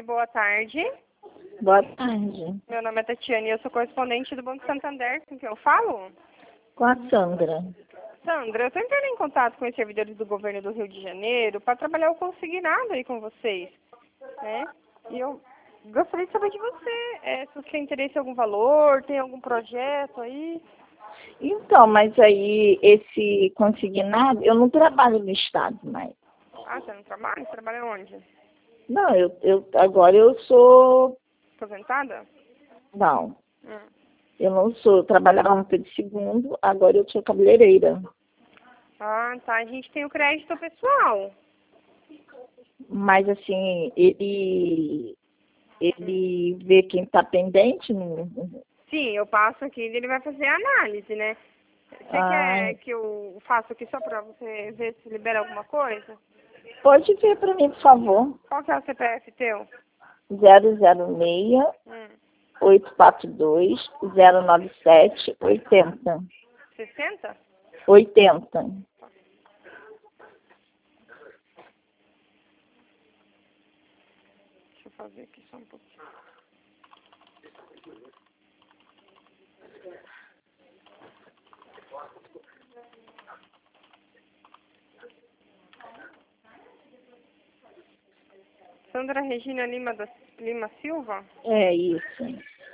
Oi, boa tarde. Boa tarde. Meu nome é Tatiane e eu sou correspondente do Banco Santander, com quem eu falo? Com a Sandra. Sandra, eu estou entrando em contato com os servidores do governo do Rio de Janeiro para trabalhar o consignado aí com vocês, né? E eu gostaria de saber de você, se você tem interesse em algum valor, tem algum projeto aí? Então, mas aí esse consignado, eu não trabalho no Estado mais. Ah, você não trabalha? Você trabalha onde? Não, agora eu sou. Aposentada? Não, eu não sou. Eu trabalhava no Pedro II, agora eu sou cabeleireira. Ah, tá. A gente tem o crédito pessoal. Mas assim, ele vê quem está pendente. Sim, eu passo aqui e ele vai fazer a análise, né? Você quer que eu faça aqui só pra você ver se libera alguma coisa? Pode ver para mim, por favor. Qual que é o CPF teu? 006 842 097 80. 60? 80. Deixa eu fazer aqui só um pouquinho. Sandra Regina Lima Silva? É isso.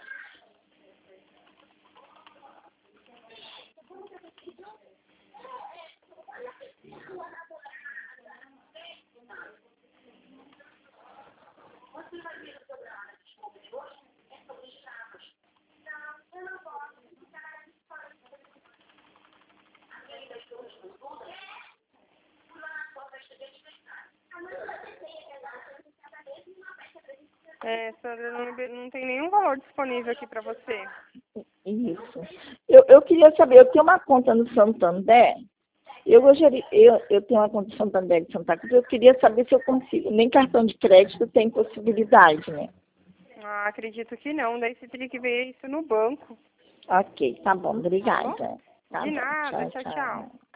Sandra, não tem nenhum valor disponível aqui pra você. Isso. Eu queria saber, eu tenho uma conta no Santander, eu tenho uma conta no Santander de Santa Cruz, eu queria saber se eu consigo, nem cartão de crédito tem possibilidade, né? Ah, acredito que não, daí você teria que ver isso no banco. Ok, tá bom, Tá bom? obrigada. Tá De bom, nada, tchau, tchau, tchau. tchau.